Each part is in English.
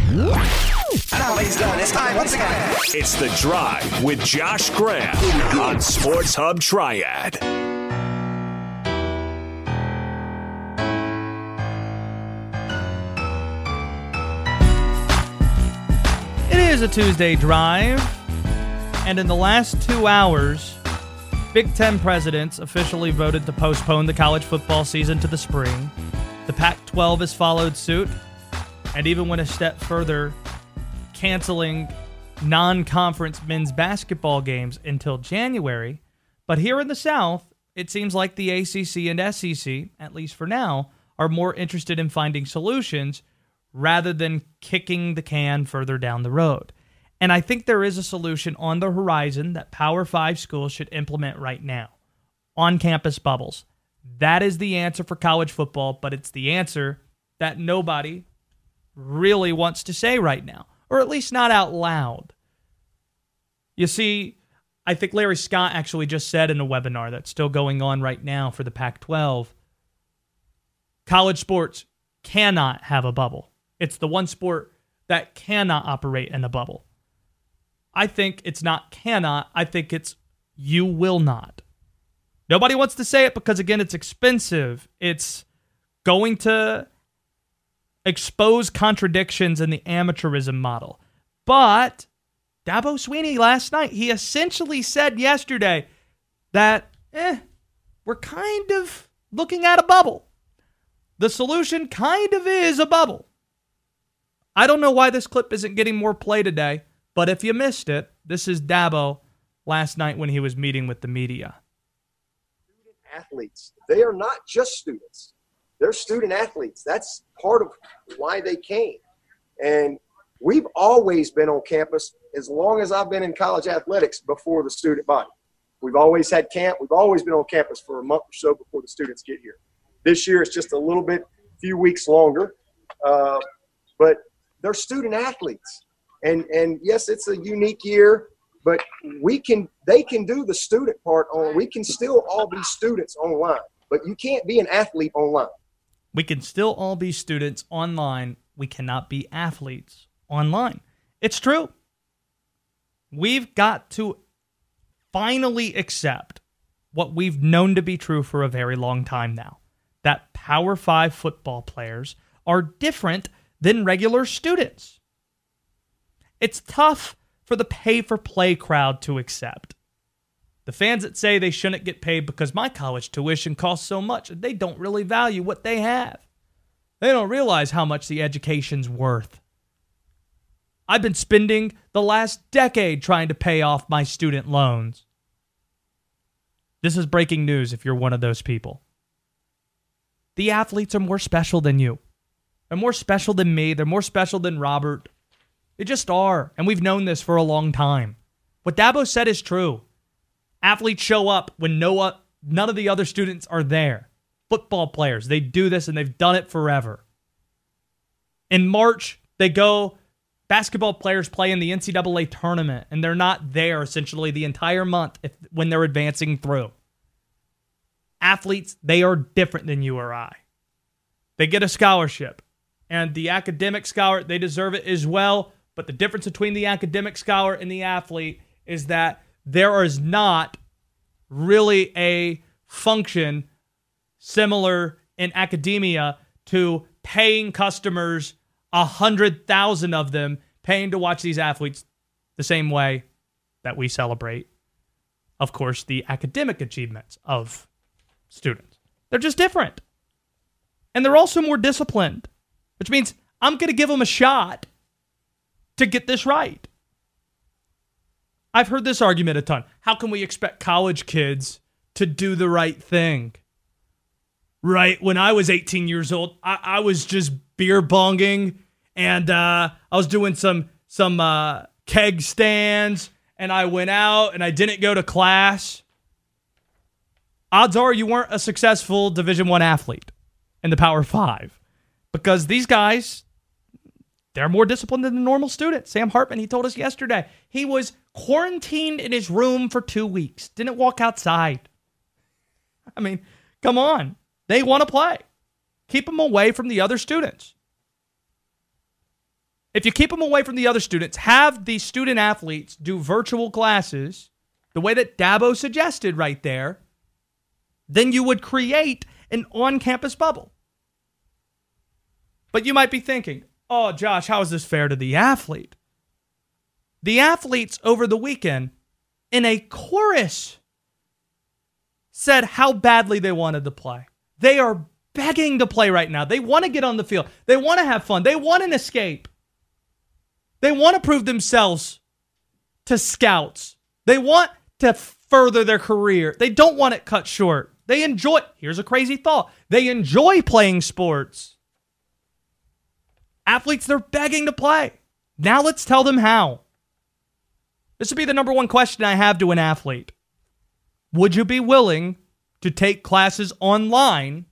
Now, ladies and gentlemen, it's time once again. It's The Drive with Josh Graham on Sports Hub Triad. It is a Tuesday drive, and in the last 2 hours, Big Ten presidents officially voted to postpone the college football season to the spring. The Pac-12 has followed suit, and even went a step further, canceling non-conference men's basketball games until January. But here in the South, it seems like the ACC and SEC, at least for now, are more interested in finding solutions rather than kicking the can further down the road. And I think there is a solution on the horizon that Power 5 schools should implement right now. On-campus bubbles. That is the answer for college football, but it's the answer that nobody really wants to say right now, or at least not out loud. You see, I think Larry Scott actually just said in a webinar that's still going on right now for the Pac-12, college sports cannot have a bubble. It's the one sport that cannot operate in a bubble. I think it's not cannot. I think it's you will not. Nobody wants to say it because, again, it's expensive. It's going to expose contradictions in the amateurism model. But Dabo Swinney last night, he essentially said yesterday that, we're kind of looking at a bubble. The solution kind of is a bubble. I don't know why this clip isn't getting more play today, but if you missed it, this is Dabo last night when he was meeting with the media. Student athletes. They are not just students. They're student athletes. That's part of why they came. And we've always been on campus as long as I've been in college athletics before the student body. We've always had camp. We've always been on campus for a month or so before the students get here. This year it's just a little bit, few weeks longer. But they're student athletes. And yes, it's a unique year, but they can do the student part on. We can still all be students online, but you can't be an athlete online. We can still all be students online. We cannot be athletes online. It's true. We've got to finally accept what we've known to be true for a very long time now, that Power 5 football players are different than regular students. It's tough for the pay-for-play crowd to accept. The fans that say they shouldn't get paid because my college tuition costs so much, they don't really value what they have. They don't realize how much the education's worth. I've been spending the last decade trying to pay off my student loans. This is breaking news if you're one of those people. The athletes are more special than you. They're more special than me. They're more special than Robert. They just are, and we've known this for a long time. What Dabo said is true. Athletes show up when none of the other students are there. Football players, they do this, and they've done it forever. In March, basketball players play in the NCAA tournament, and they're not there essentially the entire month when they're advancing through. Athletes, they are different than you or I. They get a scholarship, and the academic scholar, they deserve it as well. But the difference between the academic scholar and the athlete is that there is not really a function similar in academia to paying customers, 100,000 of them, paying to watch these athletes the same way that we celebrate, of course, the academic achievements of students. They're just different. And they're also more disciplined, which means I'm going to give them a shot to get this right. I've heard this argument a ton. How can we expect college kids to do the right thing? Right, when I was 18 years old, I was just beer bonging, and I was doing some keg stands, and I went out, and I didn't go to class. Odds are you weren't a successful Division I athlete in the Power 5, because these guys, they're more disciplined than the normal student. Sam Hartman, he told us yesterday, he was quarantined in his room for 2 weeks, didn't walk outside. I mean, come on. They want to play. Keep them away from the other students. If you keep them away from the other students, have the student athletes do virtual classes the way that Dabo suggested right there, then you would create an on-campus bubble. But you might be thinking, oh, Josh, how is this fair to the athlete? The athletes over the weekend, in a chorus, said how badly they wanted to play. They are begging to play right now. They want to get on the field. They want to have fun. They want an escape. They want to prove themselves to scouts. They want to further their career. They don't want it cut short. They enjoy, here's a crazy thought, they enjoy playing sports. Athletes, they're begging to play. Now let's tell them how. This would be the number one question I have to an athlete. Would you be willing to take classes online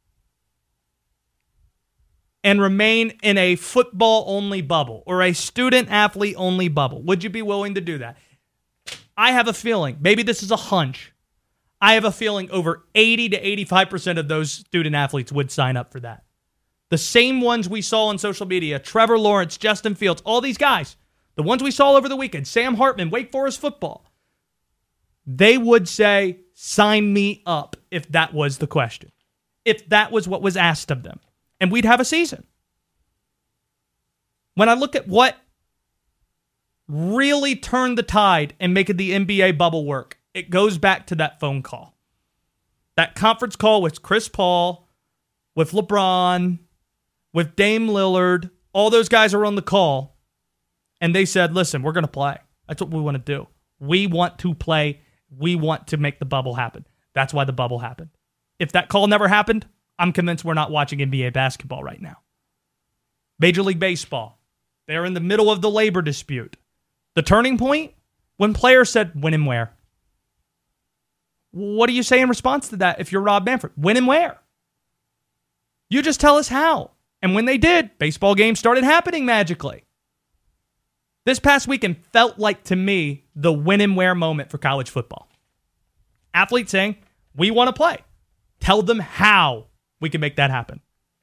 and remain in a football-only bubble or a student-athlete-only bubble? Would you be willing to do that? I have a feeling, maybe this is a hunch, I have a feeling over 80 to 85% of those student-athletes would sign up for that. The same ones we saw on social media, Trevor Lawrence, Justin Fields, all these guys, the ones we saw over the weekend, Sam Hartman, Wake Forest football, they would say, sign me up if that was the question, if that was what was asked of them. And we'd have a season. When I look at what really turned the tide and making the NBA bubble work, it goes back to that phone call. That conference call with Chris Paul, with LeBron, with Dame Lillard. All those guys are on the call. And they said, listen, we're going to play. That's what we want to do. We want to play. We want to make the bubble happen. That's why the bubble happened. If that call never happened, I'm convinced we're not watching NBA basketball right now. Major League Baseball, they're in the middle of the labor dispute. The turning point, when players said, when and where. What do you say in response to that if you're Rob Manfred? When and where? You just tell us how. And when they did, baseball games started happening magically. This past weekend felt like, to me, the when and where moment for college football. Athletes saying, we want to play. Tell them how we can make that happen.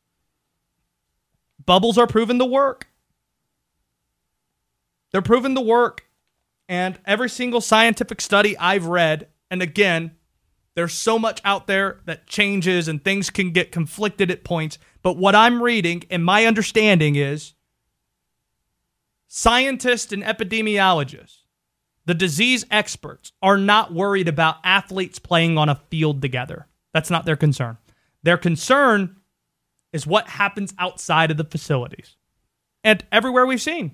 Bubbles are proven to work. They're proven to work. And every single scientific study I've read, and again, there's so much out there that changes and things can get conflicted at points. But what I'm reading and my understanding is scientists and epidemiologists, the disease experts, are not worried about athletes playing on a field together. That's not their concern. Their concern is what happens outside of the facilities. And everywhere we've seen,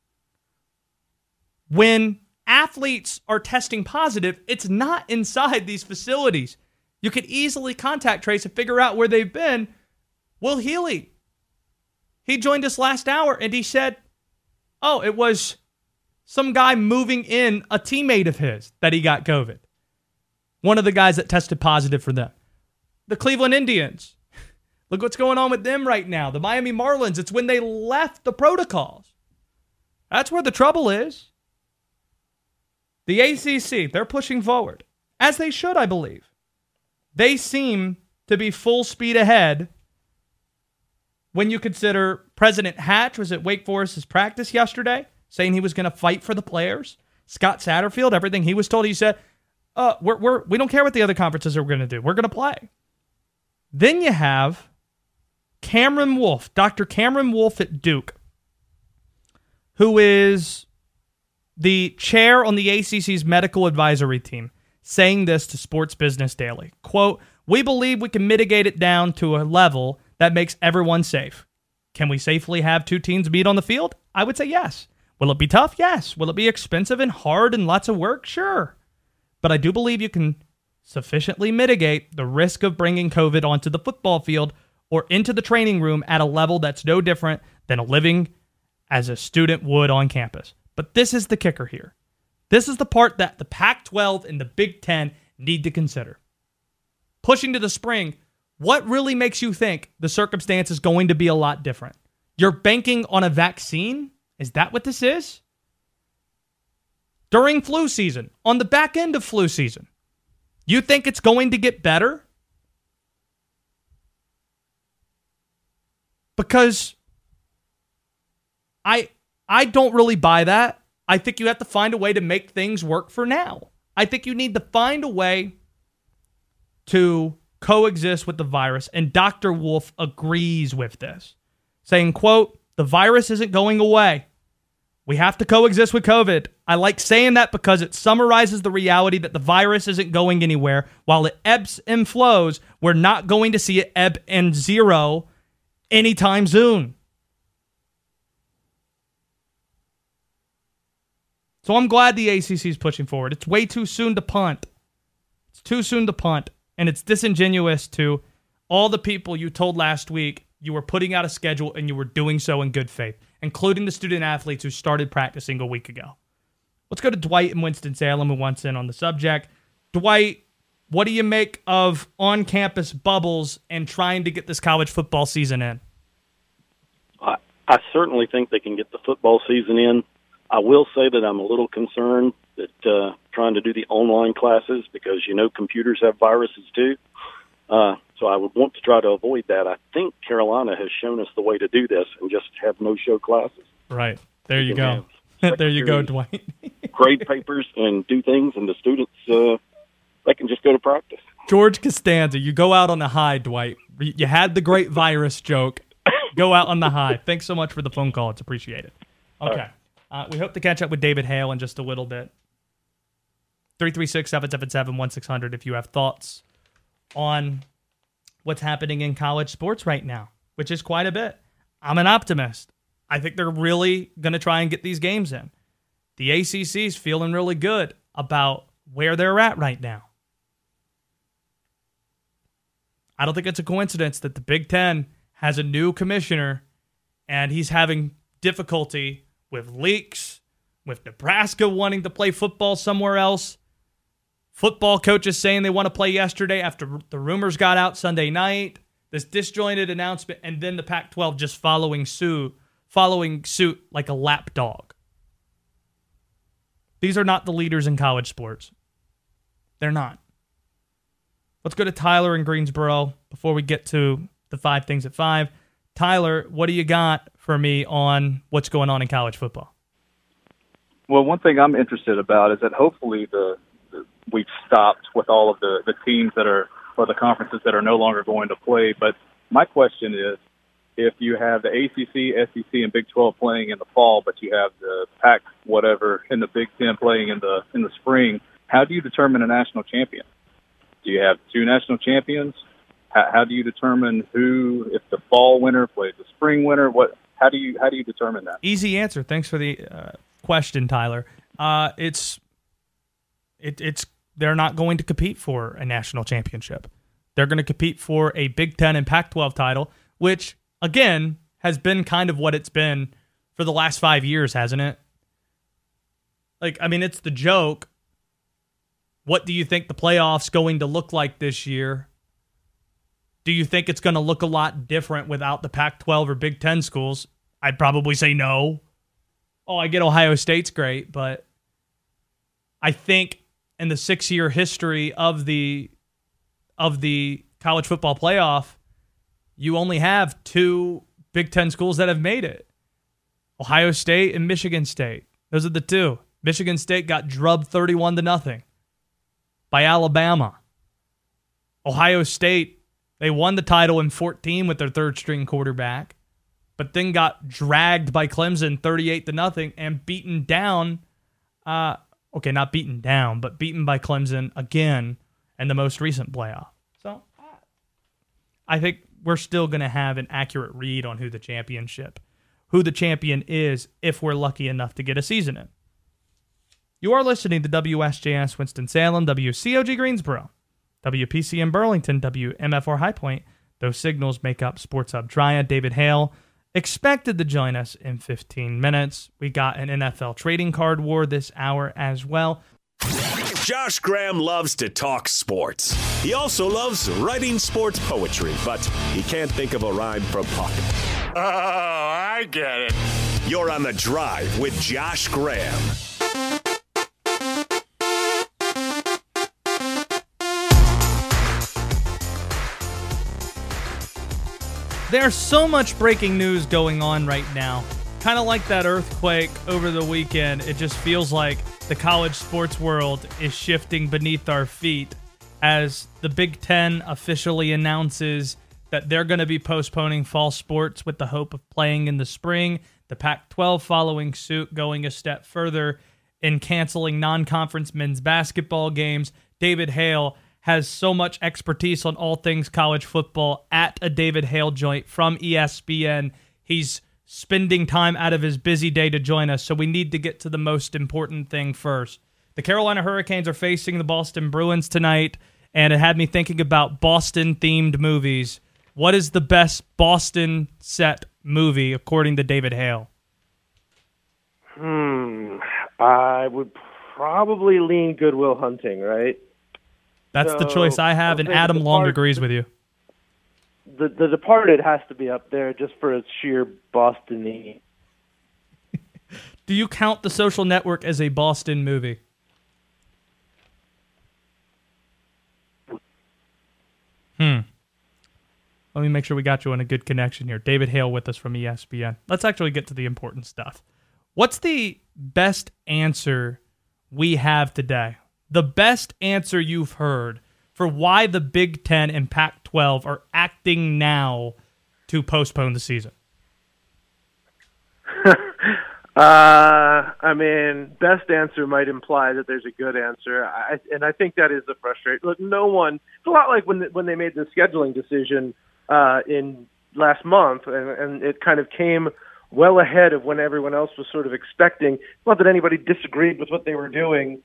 when athletes are testing positive, it's not inside these facilities. You could easily contact trace and figure out where they've been. Will Healy, he joined us last hour and he said, oh, it was some guy moving in a teammate of his that he got COVID. One of the guys that tested positive for them. The Cleveland Indians. Look what's going on with them right now. The Miami Marlins. It's when they left the protocols. That's where the trouble is. The ACC, they're pushing forward. As they should, I believe. They seem to be full speed ahead when you consider President Hatch was at Wake Forest's practice yesterday, saying he was going to fight for the players. Scott Satterfield, everything he was told, he said, we don't care what the other conferences are going to do. We're going to play. Then you have Cameron Wolfe, Dr. Cameron Wolfe at Duke, who is the chair on the ACC's medical advisory team, saying this to Sports Business Daily. Quote, we believe we can mitigate it down to a level that makes everyone safe. Can we safely have two teams meet on the field? I would say yes. Will it be tough? Yes. Will it be expensive and hard and lots of work? Sure. But I do believe you can sufficiently mitigate the risk of bringing COVID onto the football field or into the training room at a level that's no different than living as a student would on campus. But this is the kicker here. This is the part that the Pac-12 and the Big Ten need to consider. Pushing to the spring, what really makes you think the circumstance is going to be a lot different? You're banking on a vaccine? Is that what this is? During flu season, on the back end of flu season, you think it's going to get better? Because I don't really buy that. I think you have to find a way to make things work for now. I think you need to find a way to coexist with the virus, and Dr. Wolf agrees with this, saying, quote, "The virus isn't going away. We have to coexist with COVID." I like saying that because it summarizes the reality that the virus isn't going anywhere. While it ebbs and flows, we're not going to see it ebb and zero anytime soon. So I'm glad the ACC is pushing forward. It's way too soon to punt. It's too soon to punt. And it's disingenuous to all the people you told last week you were putting out a schedule and you were doing so in good faith, including the student athletes who started practicing a week ago. Let's go to Dwight in Winston-Salem, who wants in on the subject. Dwight, what do you make of on-campus bubbles and trying to get this college football season in? I certainly think they can get the football season in. I will say that I'm a little concerned that trying to do the online classes, because, computers have viruses too. So I would want to try to avoid that. I think Carolina has shown us the way to do this and just have no-show classes. Right. There you go. There you go, Dwight. Grade papers and do things, and the students, they can just go to practice. George Costanza, you go out on the high, Dwight. You had the great virus joke. Go out on the high. Thanks so much for the phone call. It's appreciated. Okay. We hope to catch up with David Hale in just a little bit. 336-777-1600 if you have thoughts on what's happening in college sports right now, which is quite a bit. I'm an optimist. I think they're really going to try and get these games in. The ACC is feeling really good about where they're at right now. I don't think it's a coincidence that the Big Ten has a new commissioner and he's having difficulty with leaks, with Nebraska wanting to play football somewhere else. Football coaches saying they want to play yesterday after the rumors got out Sunday night. This disjointed announcement, and then the Pac-12 just following suit like a lapdog. These are not the leaders in college sports. They're not. Let's go to Tyler in Greensboro before we get to the 5 things at 5. Tyler, what do you got for me on what's going on in college football? Well, one thing I'm interested about is that hopefully we've stopped with all of the teams that are, or the conferences that are no longer going to play. But my question is, if you have the ACC, SEC, and Big 12 playing in the fall, but you have the Pac whatever in the Big 10 playing in the spring, how do you determine a national champion? Do you have 2 national champions? How do you determine who, if the fall winner plays the spring winner? How do you determine that? Easy answer. Thanks for the question, Tyler. They're not going to compete for a national championship. They're going to compete for a Big Ten and Pac-12 title, which, again, has been kind of what it's been for the last 5 years, hasn't it? It's the joke. What do you think the playoffs going to look like this year? Do you think it's going to look a lot different without the Pac-12 or Big Ten schools? I'd probably say no. Oh, I get Ohio State's great, but I think in the 6-year history of the college football playoff, you only have 2 Big Ten schools that have made it. Ohio State and Michigan State. Those are the 2. Michigan State got drubbed 31-0 by Alabama. Ohio State, they won the title in 2014 with their third-string quarterback, but then got dragged by Clemson 38-0 and beaten down. Not beaten down, but beaten by Clemson again in the most recent playoff. So I think we're still going to have an accurate read on who the champion is if we're lucky enough to get a season in. You are listening to WSJS Winston-Salem, WCOG Greensboro, WPC in Burlington, WMFR High Point. Those signals make up Sports Hub Triad. David Hale expected to join us in 15 minutes. We got an NFL trading card war this hour as well. Josh Graham loves to talk sports. He also loves writing sports poetry, but he can't think of a rhyme for puck. Oh, I get it. You're on The Drive with Josh Graham. There's so much breaking news going on right now kind of like that earthquake over the weekend. It just feels like the college sports world is shifting beneath our feet as the Big Ten officially announces that they're going to be postponing fall sports with the hope of playing in the spring. The Pac-12 following suit, going a step further in canceling non-conference men's basketball games. David Hale has so much expertise on all things college football at a David Hale joint from ESPN. He's spending time out of his busy day to join us, so we need to get to the most important thing first. The Carolina Hurricanes are facing the Boston Bruins tonight, and it had me thinking about Boston-themed movies. What is the best Boston set movie, according to David Hale? I would probably lean Good Will Hunting, right? That's the choice I have, and Adam Long agrees with you. The Departed has to be up there just for its sheer Boston-y. Do you count The Social Network as a Boston movie? Let me make sure we got you on a good connection here. David Hale with us from ESPN. Let's actually get to the important stuff. What's the best answer we have today? The best answer you've heard for why the Big Ten and Pac-12 are acting now to postpone the season? I mean, best answer might imply that there's a good answer, and I think that is the frustration. Look, no one. It's a lot like when they made the scheduling decision in last month, and it kind of came well ahead of when everyone else was sort of expecting. Not that anybody disagreed with what they were doing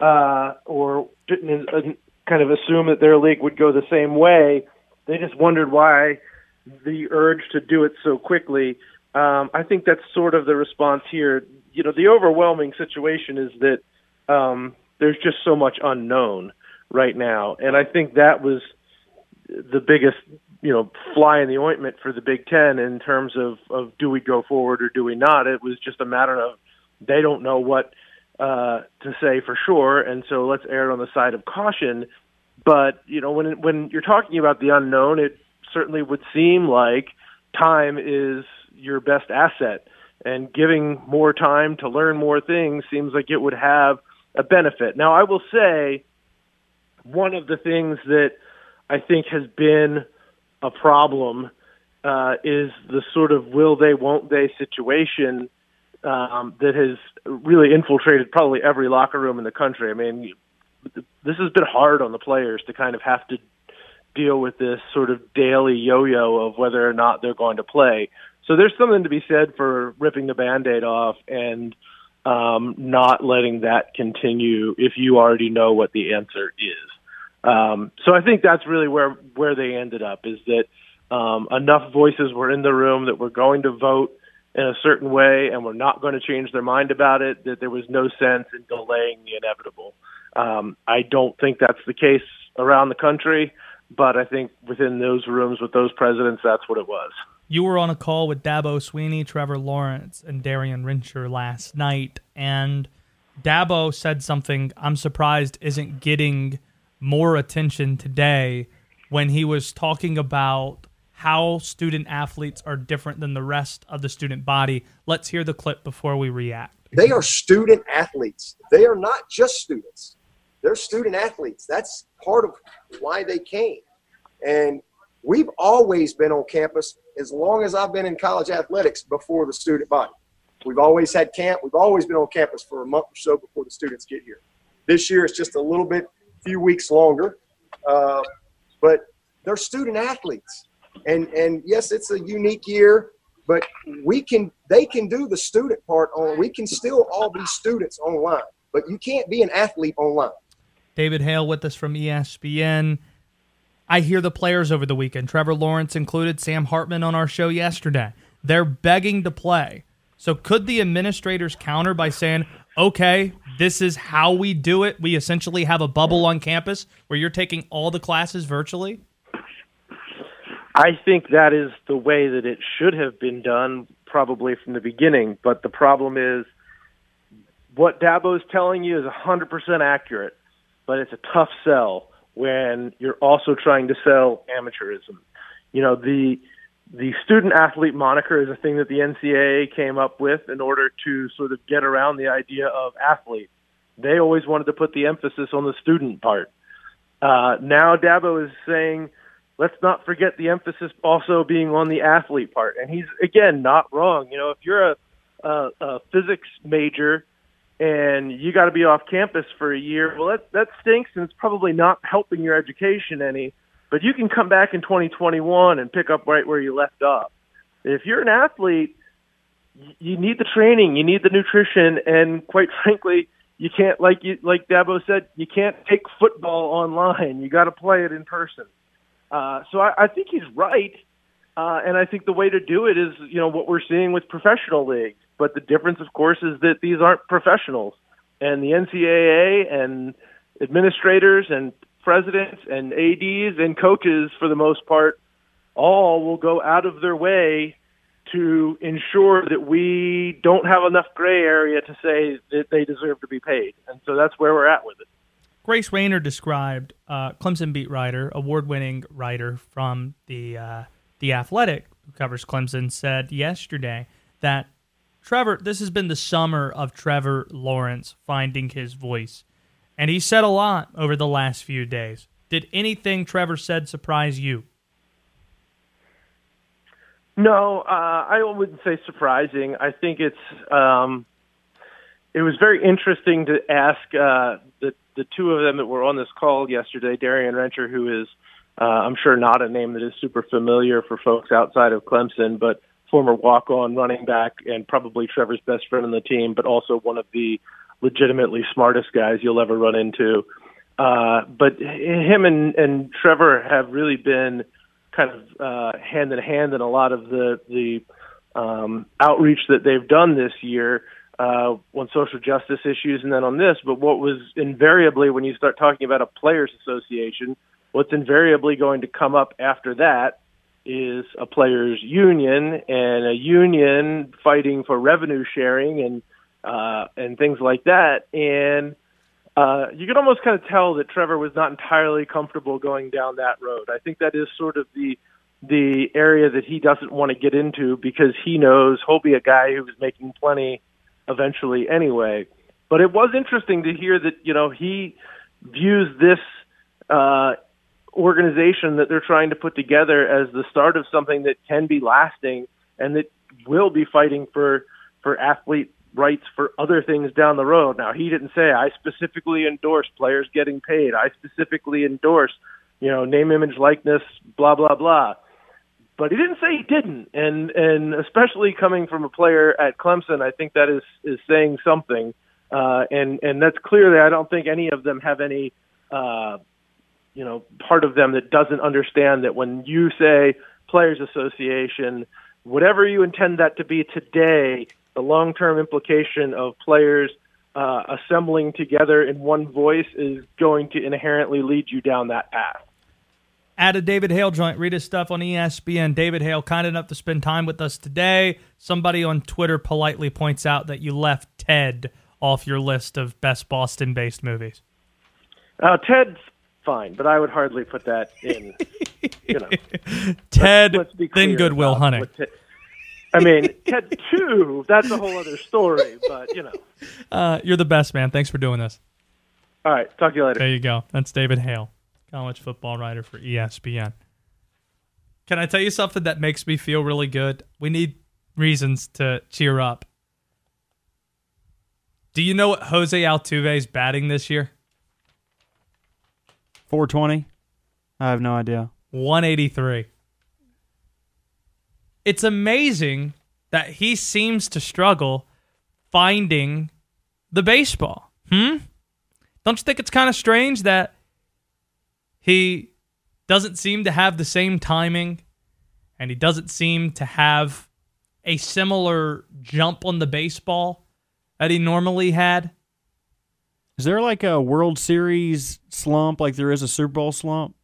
or didn't kind of assume that their league would go the same way. They just wondered why the urge to do it so quickly. I think that's sort of the response here. You know, the overwhelming situation is that there's just so much unknown right now, and I think that was the biggest, fly in the ointment for the Big Ten in terms of do we go forward or do we not. It was just a matter of they don't know what to say for sure, and so let's err on the side of caution. But when you're talking about the unknown, it certainly would seem like time is your best asset, and giving more time to learn more things seems like it would have a benefit. Now, I will say one of the things that I think has been a problem is the sort of will they, won't they situation that has really infiltrated probably every locker room in the country. I mean, this has been hard on the players to kind of have to deal with this sort of daily yo-yo of whether or not they're going to play. So there's something to be said for ripping the Band-Aid off and not letting that continue if you already know what the answer is. So I think that's really where they ended up, is that enough voices were in the room that were going to vote in a certain way and were not going to change their mind about it, that there was no sense in delaying the inevitable. I don't think that's the case around the country, but I think within those rooms with those presidents, that's what it was. You were on a call with Dabo Swinney, Trevor Lawrence, and Darian Rincher last night, and Dabo said something I'm surprised isn't getting more attention today when he was talking about how student athletes are different than the rest of the student body. Let's hear the clip before we react. They are student athletes. They are not just students. They're student athletes. That's part of why they came. And we've always been on campus as long as I've been in college athletics before the student body. We've always had camp. We've always been on campus for a month or so before the students get here. This year it's just a little bit, few weeks longer, but they're student athletes. And yes, it's a unique year, but they can do the student part on. We can still all be students online, but you can't be an athlete online. David Hale with us from ESPN. I hear the players over the weekend, Trevor Lawrence included, Sam Hartman on our show yesterday. They're begging to play. So could the administrators counter by saying, okay, this is how we do it? We essentially have a bubble on campus where you're taking all the classes virtually? I think that is the way that it should have been done probably from the beginning. But the problem is what Dabo's telling you is 100% accurate, but it's a tough sell when you're also trying to sell amateurism. the student-athlete moniker is a thing that the NCAA came up with in order to sort of get around the idea of athlete. They always wanted to put the emphasis on the student part. Now Dabo is saying, let's not forget the emphasis also being on the athlete part. And he's, again, not wrong. You know, if you're a physics major and you got to be off campus for a year, well, that stinks, and it's probably not helping your education any. But you can come back in 2021 and pick up right where you left off. If you're an athlete, you need the training, you need the nutrition, and quite frankly, you can't, like Dabo said, you can't take football online. You got to play it in person. So I think he's right, and I think the way to do it is, you know, what we're seeing with professional leagues. But the difference, of course, is that these aren't professionals, and the NCAA and administrators and presidents and ADs and coaches, for the most part, all will go out of their way to ensure that we don't have enough gray area to say that they deserve to be paid. And so that's where we're at with it. Grace Rayner described, Clemson beat writer, award-winning writer from the Athletic, who covers Clemson, said yesterday that Trevor, this has been the summer of Trevor Lawrence finding his voice. And he said a lot over the last few days. Did anything Trevor said surprise you? No, I wouldn't say surprising. I think it was very interesting to ask the two of them that were on this call yesterday, Darian Rencher, who is, I'm sure, not a name that is super familiar for folks outside of Clemson, but former walk-on running back and probably Trevor's best friend on the team, but also one of the legitimately smartest guys you'll ever run into. But him and Trevor have really been kind of hand in hand in a lot of the outreach that they've done this year on social justice issues and then on this. But what was invariably, when you start talking about a players association, what's invariably going to come up after that is a players union, and a union fighting for revenue sharing and things like that. And you can almost kind of tell that Trevor was not entirely comfortable going down that road. I think that is sort of the area that he doesn't want to get into, because he knows he'll be a guy who's making plenty eventually anyway. But it was interesting to hear that, you know, he views this organization that they're trying to put together as the start of something that can be lasting and that will be fighting for athlete rights for other things down the road. Now, he didn't say, I specifically endorse players getting paid. I specifically endorse, you know, name, image, likeness, blah, blah, blah. But he didn't say he didn't. And especially coming from a player at Clemson, I think that is saying something. And that's clearly, I don't think any of them have any, part of them that doesn't understand that when you say Players Association, whatever you intend that to be today, the long-term implication of players assembling together in one voice is going to inherently lead you down that path. At a David Hale joint, read his stuff on ESPN. David Hale, kind enough to spend time with us today. Somebody on Twitter politely points out that you left Ted off your list of best Boston-based movies. Ted's fine, but I would hardly put that in. Ted, let's be clear then Good Will Hunting. Ted 2, that's a whole other story, but, You're the best, man. Thanks for doing this. All right, talk to you later. There you go. That's David Hale, college football writer for ESPN. Can I tell you something that makes me feel really good? We need reasons to cheer up. Do you know what Jose Altuve's batting this year? 420? I have no idea. 183. It's amazing that he seems to struggle finding the baseball. Don't you think it's kind of strange that he doesn't seem to have the same timing and he doesn't seem to have a similar jump on the baseball that he normally had? Is there like a World Series slump like there is a Super Bowl slump?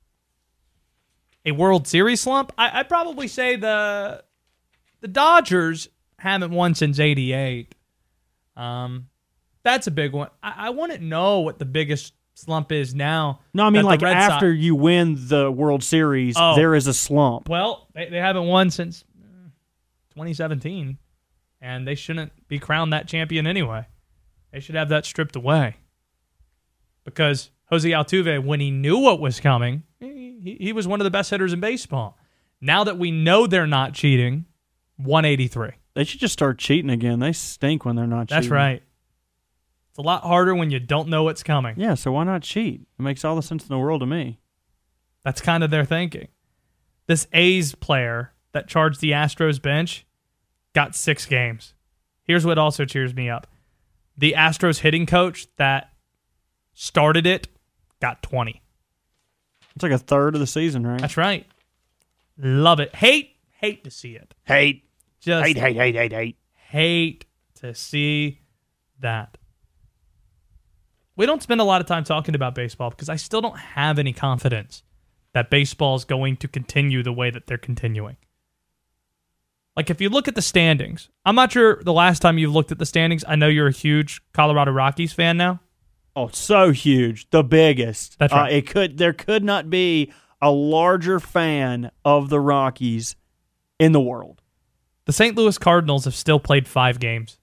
A World Series slump? I'd probably say the Dodgers haven't won since '88. That's a big one. I want to know what the biggest slump is now. No, I mean that the like Red after Sox, you win the World Series, there is a slump. well, they haven't won since 2017, and they shouldn't be crowned that champion anyway. They should have that stripped away. Because Jose Altuve, when he knew what was coming, he was one of the best hitters in baseball. Now that we know they're not cheating, 183. They should just start cheating again. They stink when they're not cheating. That's right. It's a lot harder when you don't know what's coming. Yeah, so why not cheat? It makes all the sense in the world to me. That's kind of their thinking. This A's player that charged the Astros bench got 6 games. Here's what also cheers me up. The Astros hitting coach that started it got 20. It's like a third of the season, right? That's right. Love it. Hate to see it. Hate. Just Hate. hate to see that. We don't spend a lot of time talking about baseball because I still don't have any confidence that baseball is going to continue the way that they're continuing. Like, if you look at the standings, I'm not sure the last time you've looked at the standings. I know you're a huge Colorado Rockies fan now. Oh, so huge. The biggest. That's right. There could not be a larger fan of the Rockies in the world. The St. Louis Cardinals have still played 5 games.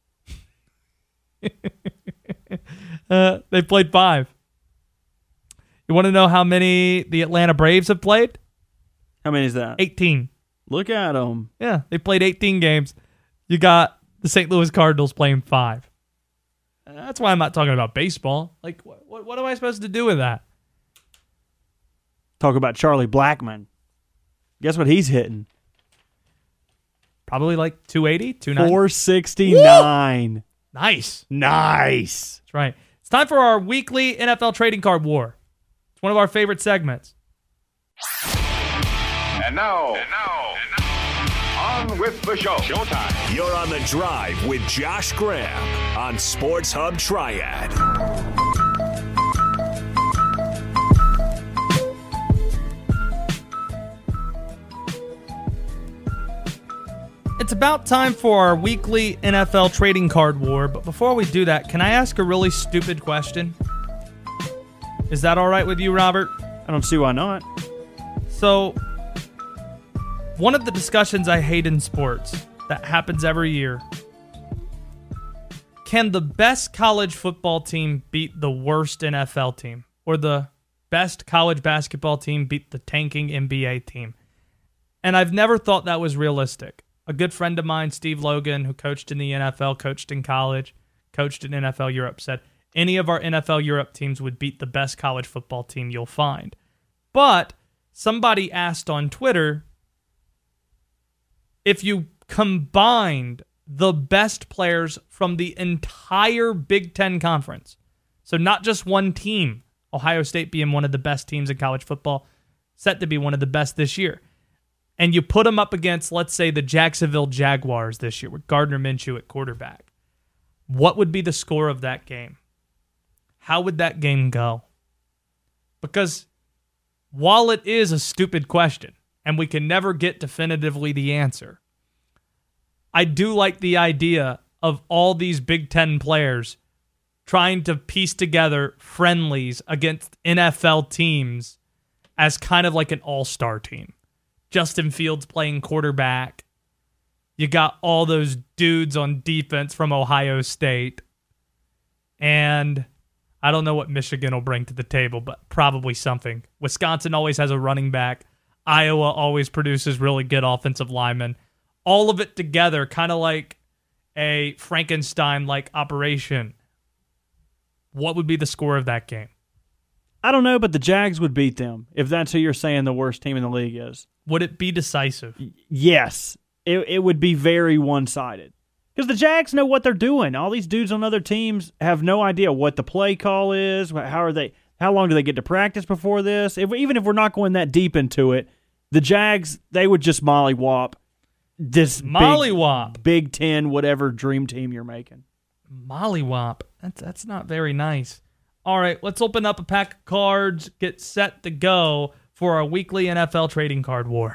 They played 5. You want to know how many the Atlanta Braves have played? How many is that? 18. Look at them. Yeah, they played 18 games. You got the St. Louis Cardinals playing 5. That's why I'm not talking about baseball. Like, what am I supposed to do with that? Talk about Charlie Blackmon. Guess what he's hitting? Probably like 280, 290. 469. Woo! Nice. Nice. That's right. It's time for our weekly NFL trading card war. It's one of our favorite segments. And now, on with the show. Showtime. You're on the drive with Josh Graham on Sports Hub Triad. It's about time for our weekly NFL trading card war, but before we do that, can I ask a really stupid question? Is that all right with you, Robert? I don't see why not. So, one of the discussions I hate in sports that happens every year, can the best college football team beat the worst NFL team? Or the best college basketball team beat the tanking NBA team? And I've never thought that was realistic. A good friend of mine, Steve Logan, who coached in the NFL, coached in college, coached in NFL Europe, said any of our NFL Europe teams would beat the best college football team you'll find. But somebody asked on Twitter, if you combined the best players from the entire Big Ten Conference, so not just one team, Ohio State being one of the best teams in college football, set to be one of the best this year, and you put them up against, let's say, the Jacksonville Jaguars this year with Gardner Minshew at quarterback, what would be the score of that game? How would that game go? Because while it is a stupid question, and we can never get definitively the answer, I do like the idea of all these Big Ten players trying to piece together friendlies against NFL teams as kind of like an all-star team. Justin Fields playing quarterback. You got all those dudes on defense from Ohio State. And I don't know what Michigan will bring to the table, but probably something. Wisconsin always has a running back. Iowa always produces really good offensive linemen. All of it together, kind of like a Frankenstein-like operation. What would be the score of that game? I don't know, but the Jags would beat them, if that's who you're saying the worst team in the league is. Would it be decisive? Yes. It would be very one-sided. Because the Jags know what they're doing. All these dudes on other teams have no idea what the play call is. How long do they get to practice before this? Even if we're not going that deep into it, the Jags, they would just mollywop this Big Ten, whatever dream team you're making. Mollywop. That's not very nice. All right, let's open up a pack of cards, get set to go for our weekly NFL trading card war.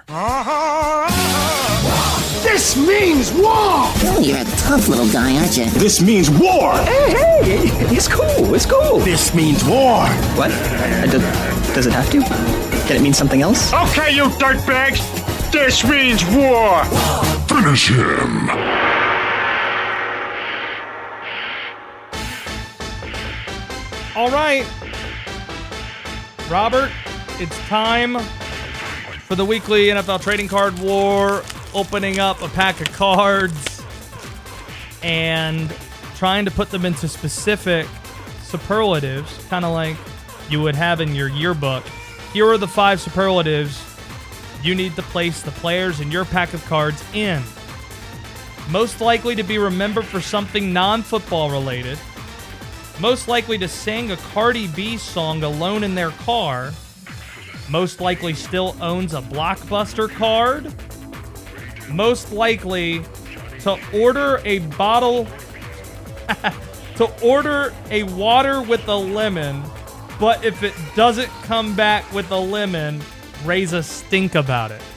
This means war! Oh, you're a tough little guy, aren't you? This means war! Hey, it's cool, it's cool. This means war! What? Does it have to? Can it mean something else? Okay, you dirtbags! This means war! Finish him! All right, Robert, it's time for the weekly NFL trading card war, opening up a pack of cards and trying to put them into specific superlatives, kind of like you would have in your yearbook. Here are the 5 superlatives you need to place the players in your pack of cards in. Most likely to be remembered for something non-football related. Most likely to sing a Cardi B song alone in their car. Most likely still owns a Blockbuster card. Most likely to order a bottle to order a water with a lemon, but if it doesn't come back with a lemon, raise a stink about it.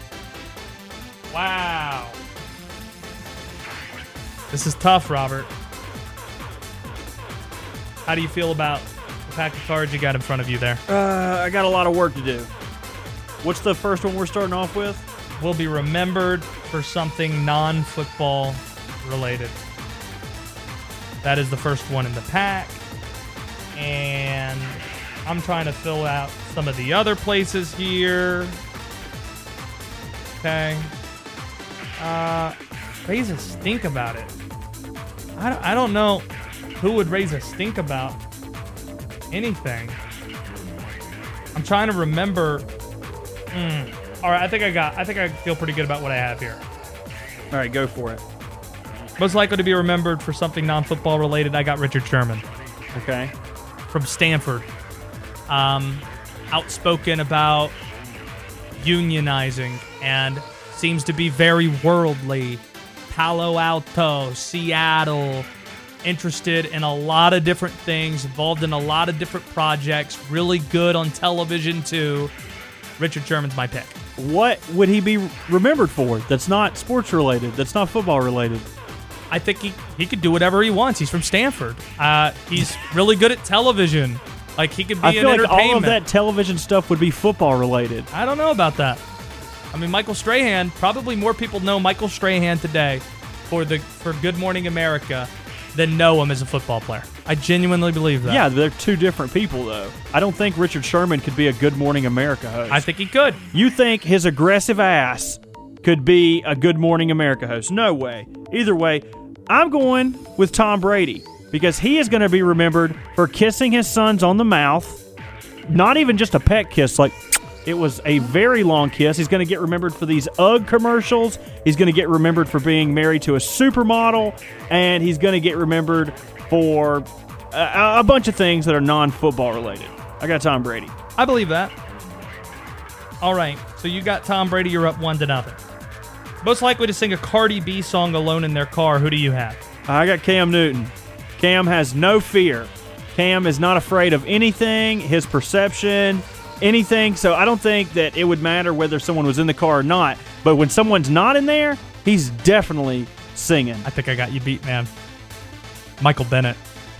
Wow. This is tough, Robert. How do you feel about the pack of cards you got in front of you there? I got a lot of work to do. What's the first one we're starting off with? Will be remembered for something non-football related. That is the first one in the pack. And I'm trying to fill out some of the other places here. Okay. Raise a stink about it. I don't know who would raise a stink about anything. I'm trying to remember. All right, I think I feel pretty good about what I have here. All right, go for it. Most likely to be remembered for something non-football related, I got Richard Sherman. Okay. From Stanford. Outspoken about unionizing and seems to be very worldly. Palo Alto, Seattle, interested in a lot of different things, involved in a lot of different projects, really good on television too. Richard Sherman's my pick. What would he be remembered for that's not sports related, that's not football related? I think he could do whatever he wants. He's from Stanford. He's really good at television. Like, he could be I feel in like entertainment. all of that television stuff would be football related. I don't know about that. I mean, Michael Strahan, probably more people know Michael Strahan today for Good Morning America than know him as a football player. I genuinely believe that. Yeah, they're two different people, though. I don't think Richard Sherman could be a Good Morning America host. I think he could. You think his aggressive ass could be a Good Morning America host? No way. Either way, I'm going with Tom Brady because he is going to be remembered for kissing his sons on the mouth. Not even just a peck kiss, like it was a very long kiss. He's going to get remembered for these UGG commercials. He's going to get remembered for being married to a supermodel. And he's going to get remembered for a bunch of things that are non-football related. I got Tom Brady. I believe that. All right, so you got Tom Brady. You're up 1-0. Most likely to sing a Cardi B song alone in their car. Who do you have? I got Cam Newton. Cam has no fear. Cam is not afraid of anything, his perception, anything. So I don't think that it would matter whether someone was in the car or not. But when someone's not in there, he's definitely singing. I think I got you beat, man. Michael Bennett.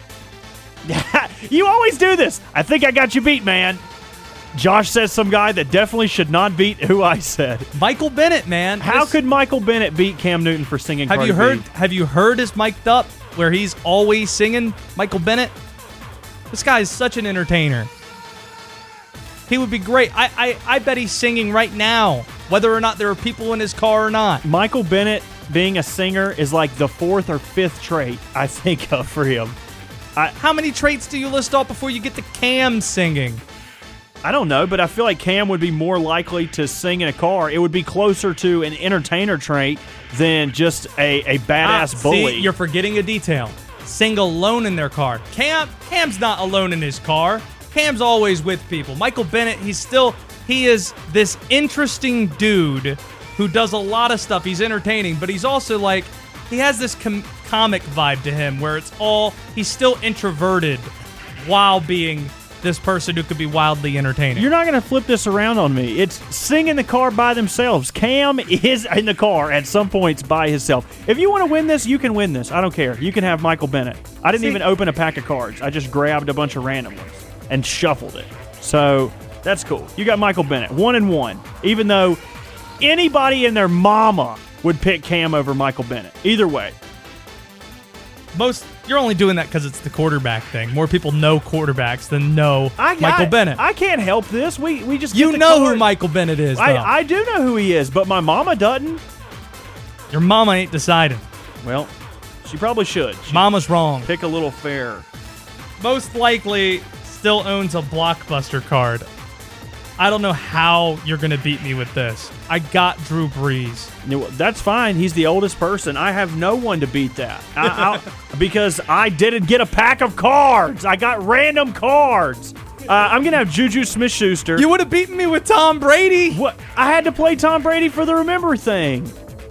You always do this. I think I got you beat, man. Josh says some guy that definitely should not beat who I said. Michael Bennett, man. How could Michael Bennett beat Cam Newton for singing Cardi B? Have you heard his mic'd up where he's always singing Michael Bennett? This guy is such an entertainer. He would be great. I bet he's singing right now, whether or not there are people in his car or not. Michael Bennett being a singer is like the 4th or 5th trait I think of for him. How many traits do you list off before you get to Cam singing? I don't know, but I feel like Cam would be more likely to sing in a car. It would be closer to an entertainer trait than just a badass bully. See, you're forgetting a detail. Sing alone in their car. Cam's not alone in his car. Cam's always with people. Michael Bennett, he is this interesting dude who does a lot of stuff. He's entertaining, but he's also like, he has this comic vibe to him where he's still introverted while being this person who could be wildly entertaining. You're not going to flip this around on me. It's sing in the car by themselves. Cam is in the car at some points by himself. If you want to win this, you can win this. I don't care. You can have Michael Bennett. I didn't even open a pack of cards. I just grabbed a bunch of random ones and shuffled it. So that's cool. You got Michael Bennett, 1-1, even though anybody and their mama would pick Cam over Michael Bennett. Either way. You're only doing that because it's the quarterback thing. More people know quarterbacks than know Michael Bennett. I can't help this. We just you know who Michael Bennett is. Though. I do know who he is, but my mama doesn't. Your mama ain't deciding. Well, she probably should. Mama's wrong. Pick a little fair. Most likely still owns a Blockbuster card. I don't know how you're going to beat me with this. I got Drew Brees. That's fine. He's the oldest person. I have no one to beat that. Because I didn't get a pack of cards. I got random cards. I'm going to have Juju Smith-Schuster. You would have beaten me with Tom Brady. What? I had to play Tom Brady for the Remember thing.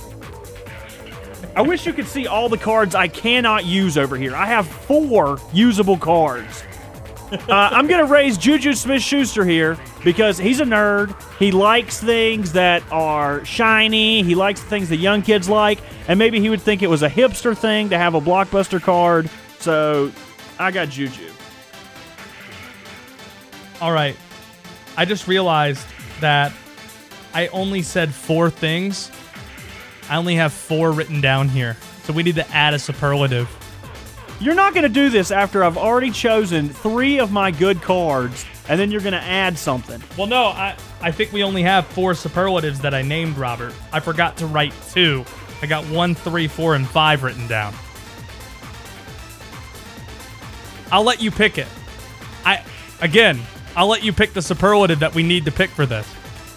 I wish you could see all the cards I cannot use over here. I have 4 usable cards. I'm going to raise Juju Smith-Schuster here because he's a nerd. He likes things that are shiny. He likes things that young kids like. And maybe he would think it was a hipster thing to have a Blockbuster card. So I got Juju. All right. I just realized that I only said 4 things. I only have 4 written down here. So we need to add a superlative. You're not going to do this after I've already chosen 3 of my good cards, and then you're going to add something. Well, no, I think we only have 4 superlatives that I named, Robert. I forgot to write 2. I got 1, 3, 4, and 5 written down. I'll let you pick it. I'll let you pick the superlative that we need to pick for this.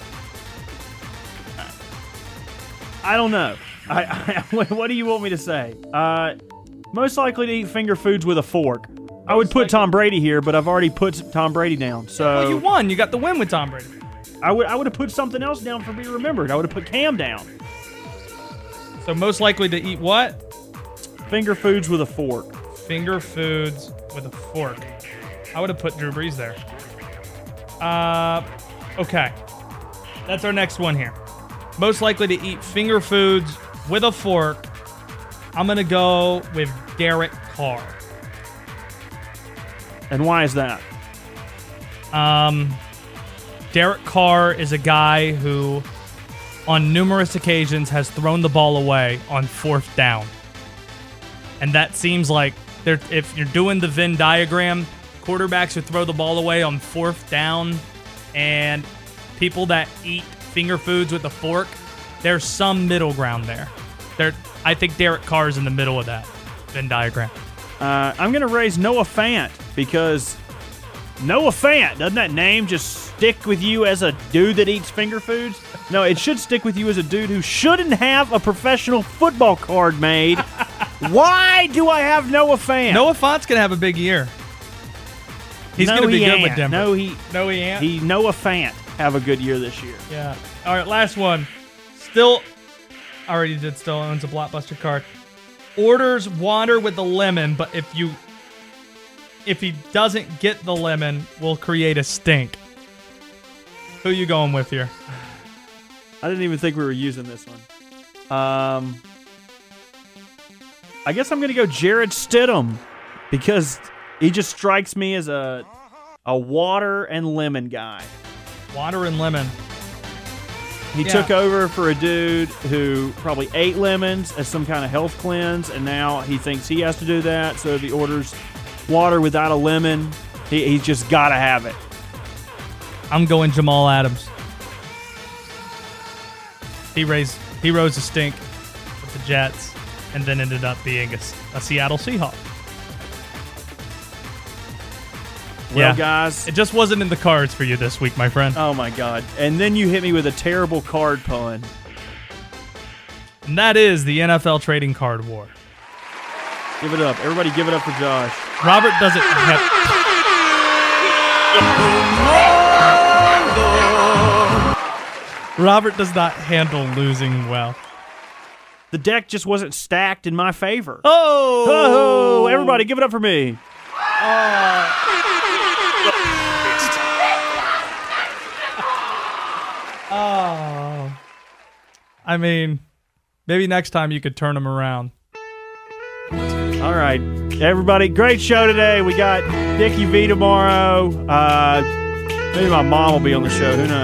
I don't know. What do you want me to say? Most likely to eat finger foods with a fork. I would put Tom Brady here, but I've already put Tom Brady down. So well, you won. You got the win with Tom Brady. I would have put something else down for me remembered. I would have put Cam down. So most likely to eat what? Finger foods with a fork. Finger foods with a fork. I would have put Drew Brees there. Okay. That's our next one here. Most likely to eat finger foods with a fork. I'm going to go with Derek Carr. And why is that? Derek Carr is a guy who, on numerous occasions, has thrown the ball away on 4th down. And that seems like, if you're doing the Venn diagram, quarterbacks who throw the ball away on 4th down and people that eat finger foods with a fork, there's some middle ground there. I think Derek Carr is in the middle of that Venn diagram. I'm going to raise Noah Fant because Noah Fant, doesn't that name just stick with you as a dude that eats finger foods? No, it should stick with you as a dude who shouldn't have a professional football card made. Why do I have Noah Fant? Noah Fant's going to have a big year. He's going to be good with Denver. No, he ain't. Noah Fant have a good year this year. Yeah. All right, last one. Still owns a Blockbuster card. Orders water with the lemon, but if he doesn't get the lemon, we'll create a stink. Who you going with here? I didn't even think we were using this one. I guess I'm going to go Jarrett Stidham because he just strikes me as a water and lemon guy. Water and lemon. He took over for a dude who probably ate lemons as some kind of health cleanse, and now he thinks he has to do that. So if he orders water without a lemon, he's just got to have it. I'm going Jamal Adams. He rose a stink with the Jets and then ended up being a Seattle Seahawk. Well, guys, it just wasn't in the cards for you this week, my friend. Oh, my God. And then you hit me with a terrible card pun. And that is the NFL trading card war. Give it up. Everybody give it up for Josh. Robert doesn't have... Robert does not handle losing well. The deck just wasn't stacked in my favor. Oh! Everybody give it up for me. Oh. I mean, maybe next time you could turn them around. All right, everybody, great show today. We got Dickie V tomorrow. Maybe my mom will be on the show. Who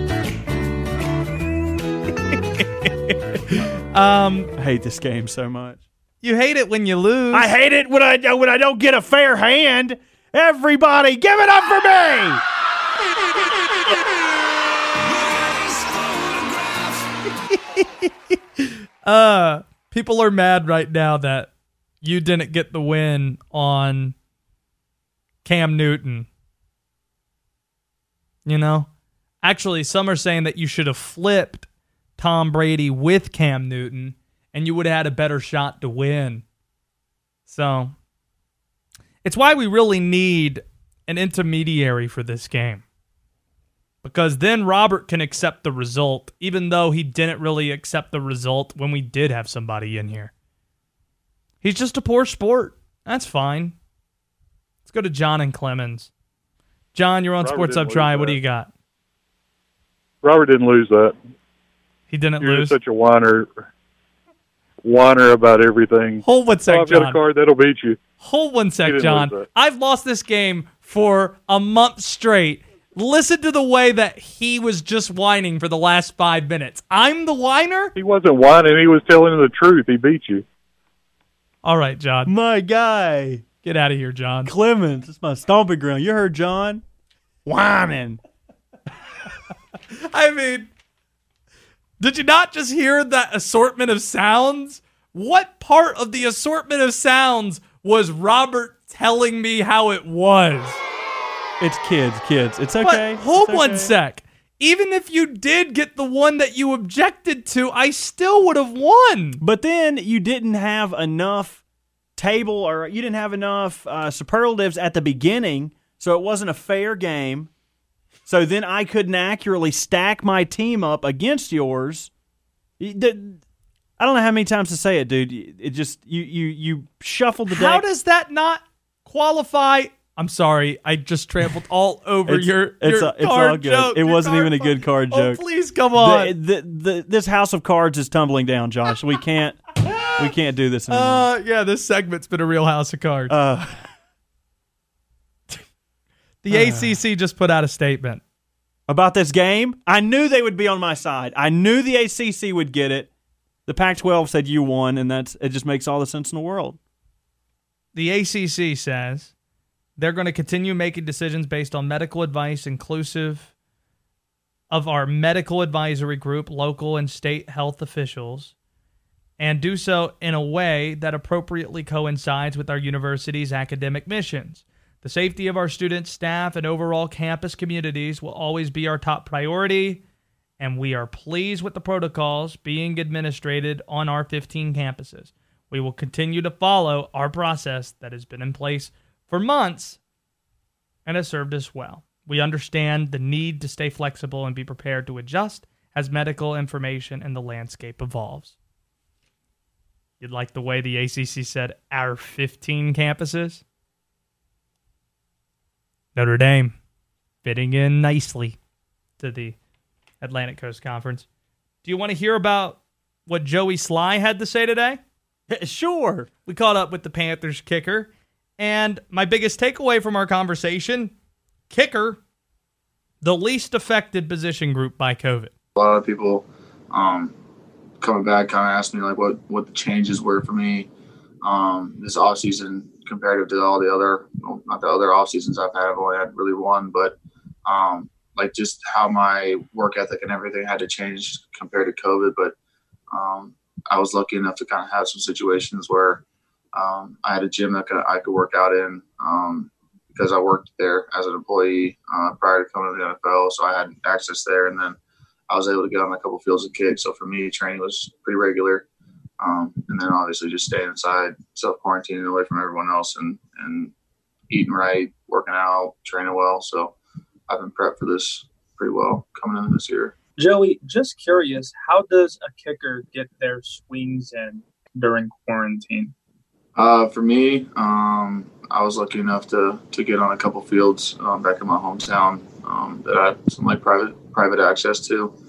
knows? I hate this game so much. You hate it when you lose. I hate it when I don't get a fair hand. Everybody, give it up for me! People are mad right now that you didn't get the win on Cam Newton. You know? Actually, some are saying that you should have flipped Tom Brady with Cam Newton and you would have had a better shot to win. So, it's why we really need an intermediary for this game. Because then Robert can accept the result, even though he didn't really accept the result when we did have somebody in here. He's just a poor sport. That's fine. Let's go to John and Clemens. John, you're on Sports Up Try. What do you got? Robert didn't lose that. He didn't You're lose? You're such a whiner about everything. Hold one sec, I've John. got a card that'll beat you. Hold one sec, John. I've lost this game for a month straight. Listen to the way that he was just whining for the last 5 minutes. I'm the whiner? He wasn't whining. He was telling the truth. He beat you. All right, John. My guy. Get out of here, John. Clemens. It's my stomping ground. You heard John? Whining. I mean, did you not just hear that assortment of sounds? What part of the assortment of sounds was Robert telling me how it was? It's kids. It's okay. But hold it's one okay. sec. Even if you did get the one that you objected to, I still would have won. But then you didn't have enough table, or you didn't have enough superlatives at the beginning, so it wasn't a fair game. So then I couldn't accurately stack my team up against yours. I don't know how many times to say it, dude. It just you shuffled the deck. How does that not qualify? I'm sorry, I just trampled all over your it's card all good. joke. It wasn't even a good card joke. Oh, please come on. This house of cards is tumbling down, Josh. We can't do this anymore. Yeah, this segment's been a real house of cards. The ACC just put out a statement about this game. I knew they would be on my side. I knew the ACC would get it. The Pac-12 said you won, and it just makes all the sense in the world. The ACC says they're going to continue making decisions based on medical advice, inclusive of our medical advisory group, local and state health officials, and do so in a way that appropriately coincides with our university's academic missions. The safety of our students, staff, and overall campus communities will always be our top priority, and we are pleased with the protocols being administered on our 15 campuses. We will continue to follow our process that has been in place for months and has served us well. We understand the need to stay flexible and be prepared to adjust as medical information and the landscape evolves. You'd like the way the ACC said our 15 campuses? Notre Dame fitting in nicely to the Atlantic Coast Conference. Do you want to hear about what Joey Sly had to say today? Sure. We caught up with the Panthers kicker, and my biggest takeaway from our conversation, kicker, the least affected position group by COVID. A lot of people coming back kind of asked me like what the changes were for me this offseason comparative to all the other, not the other off seasons I've had. I've only had really one, but like just how my work ethic and everything had to change compared to COVID. But I was lucky enough to kind of have some situations where I had a gym that I could work out in because I worked there as an employee prior to coming to the NFL. So I had access there, and then I was able to get on a couple fields of kick. So for me, training was pretty regular. And then obviously just staying inside, self-quarantining away from everyone else and eating right, working out, training well. So I've been prepped for this pretty well coming into this year. Joey, just curious, how does a kicker get their swings in during quarantine? For me, I was lucky enough to get on a couple fields back in my hometown that I had some like private access to.